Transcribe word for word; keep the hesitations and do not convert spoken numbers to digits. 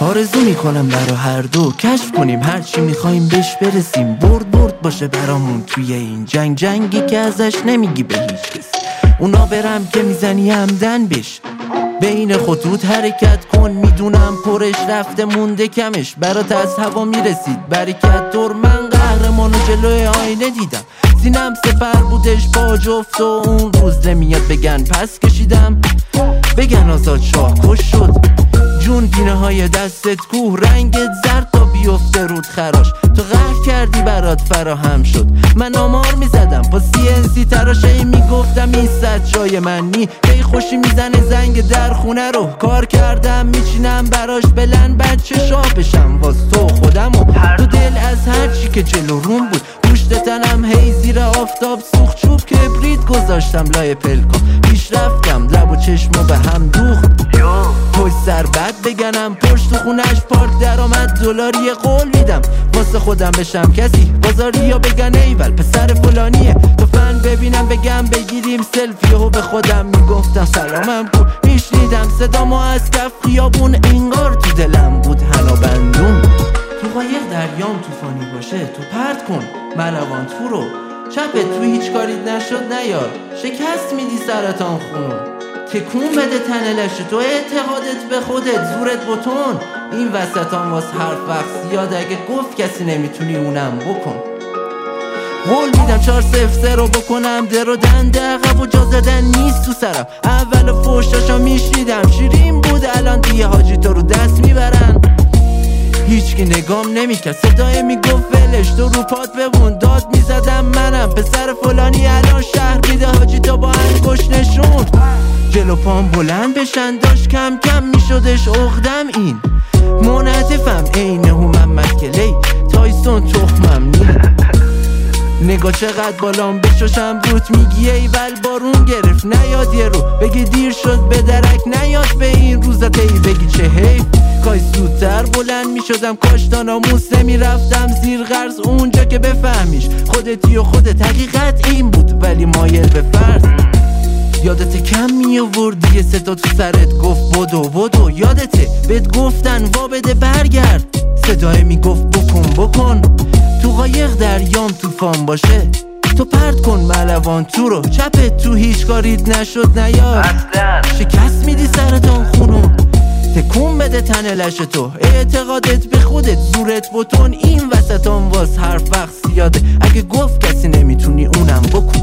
آرزو میکنم برا هر دو کشف کنیم هر چی میخوایم بهش برسیم. برد برد باشه برامون توی این جنگ، جنگی که ازش نمیگی به هیچ کسی. اونا برم که میزنی همدن بش، بین خطوط حرکت کن. میدونم پرش رفته مونده کمش، برات از هوا میرسید برکت. دور من قهرمانو جلوی آینه دیدم، سینم سپر بودش با جفت. و اون روز نمیاد بگن پس کشیدم، بگن آزاد شاه کش شد. جون پینه های دستت کوه، رنگت زرد تا بیفته رود خراش. تو قهر کردی برات فراهم شد، من آمار میزدم با سی ان سی تراشه. ای میگفتم این صد جای من نی، هی خوشی میزنه زنگ در خونه رو. کار کردم میچینم براش بلند بچه شاه بشم واس تو خودمو. تو دل از هر چی که جلو روم بود، پشت تنم هی زیر آفتاب سوخت. چوب کبریت گذاشتم لای پلکام، پیش رفتم لب و چشمو به هم دوخت. پشت سر بد بگنم پشت تو خونش پارک درآمد دلاری قول میدم واسه خودم بشم کسی. بازاری یا بگن ایول پسر فلانیه، تو فن ببینم بگم بگیریم سلفی. و به خودم میگفتم سلامم کن، میشنیدم صدامو از کف خیابون. انگار تو دلم بود حنا بندون. تو قایق دریام طوفانی باشه، تو پرت کن ملوان تو رو. چپت تو هیچ کاریت نشد نیار، شکست میدی سرطان خونو. تکون بده تنلش تو، اعتقادت به خودت زورت بتون. این وسطان واس حرف وقت زیاد، اگه گفت کسی نمیتونی اونم بکن. قول میدم چهار صفر سه رو بکنم در و دنده عقب و جا زدن نیست تو سرم. اول فوشاشا میشنیدم شیرین بود، الان دیگه حاجی تو رو دست میبرن. هیچ که نگام نمیکرد، صدای میگفت ولش تو رو پات بمون. داد میزدم منم پسر فلانی، الان شهر میده حاجی تو با انگشت نشون. جلو پام بلند بشن داشت کم کم میشدش عقدم. این منعطفم عین محمد کلی، تایسون تخمم نی. نگاه چقدر بالام بشوشم روت میگی ایول بارون گرفت. نیاد یه رو بگی دیر شد به درک، نیاد به این روزت ای بگی چه حیف. کاش زودتر بلند میشدم، کاش تا ناموس نمیرفتم زیر قرض. اونجا که بفهمیش خودتی و خودت، حقیقت این بود ولی مایل به فرض. یادت کم می آوردی صدا تو سرت گفت بدو بدو. یادته بهت گفتن وا بده برگرد، صدای میگفت بکن بکن. تو قایق دریام طوفان باشه، تو پرت کن ملوان تو رو. چپت تو هیچ کاریت نشد نیار، شکست میدی سرطان خونو. تکون بده تنلش تو، اعتقادت به خودت زورت بتون. این وسطان واس حرف وقت زیاده، اگه گفت کسی نمیتونی اونم بکن.